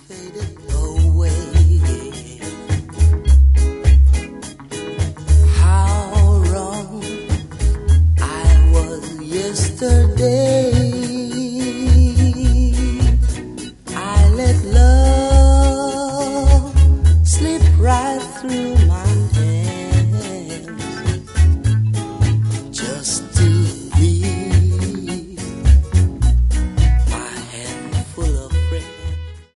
faded away. How wrong I was yesterday. I let love slip right through